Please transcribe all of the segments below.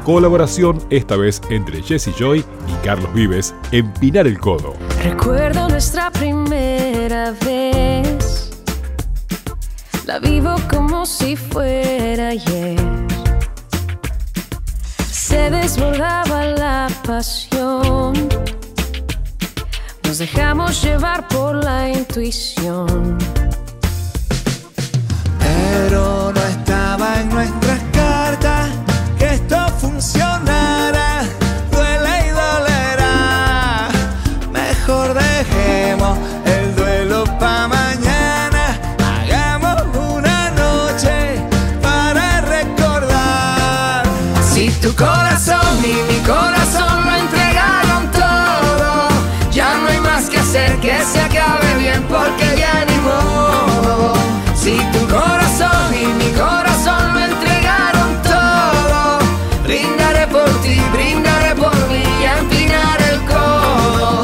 colaboración esta vez entre Jessie Joy y Carlos Vives en Pinar el Codo. Recuerdo nuestra primera vez, la vivo como si fuera ayer. Se desbordaba la pasión, nos dejamos llevar por la intuición. Pero no estaba en nuestras cartas que esto funcionara. Duele y dolerá. Mejor dejemos el duelo pa' mañana. Hagamos una noche para recordar. Si tu corazón y mi corazón lo entregaron todo, ya no hay más que hacer que se acabe bien, porque ya ni modo. Si tu corazón y mi corazón lo entregaron todo, brindaré por ti, brindaré por mí y a empinar el codo.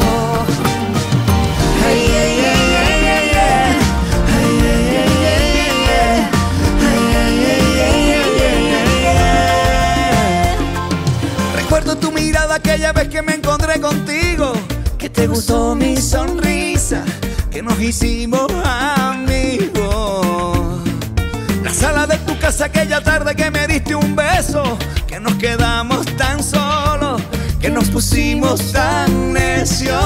Ay, ay, ay, ay, ay, ay. Ay, ay, ay, ay, ay, ay. Ay, ay, ay, ay, ay, ay, ay. Recuerdo tu mirada aquella vez que me encontré contigo, que te gustó mi sonrisa, que nos hicimos amigos. La sala de tu casa aquella tarde que me diste un beso, que nos quedamos tan solos, que nos pusimos tan necios.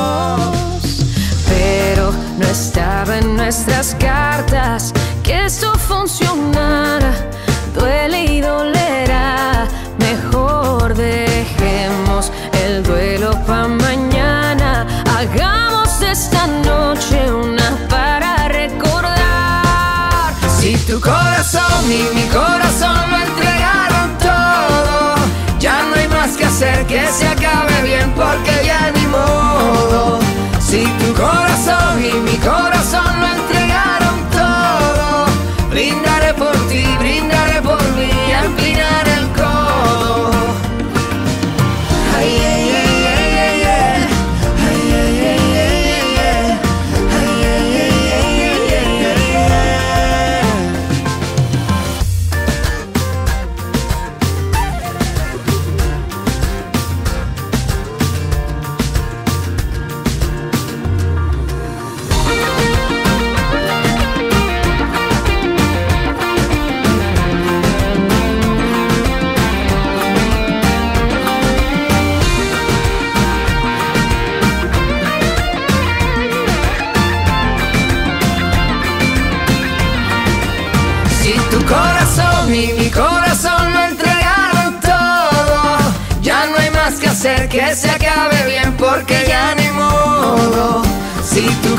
Pero no estaba en nuestras cartas que esto funcionara. Duele y dolerá. Mejor dejemos el duelo pa' mañana. Hagamos de esta noche una para recordar. Si tu corazón y mi corazón lo entregaron todo, ya no hay más que hacer que se acabe bien, porque ya ni modo. Si tu corazón y mi corazón lo entregaron todo, brindaré por ti, brindaré por mí y a empinar el codo. Ay, ay, ay, ay, ay, ay. Ay, ay, ay, ay, ay, ay. Ay, ay, ay, ay, ay, ay, ay, ay. Si tu corazón y mi corazón lo entregaron todo, ya no hay más que hacer que se acabe bien, porque ya ni modo. Si tu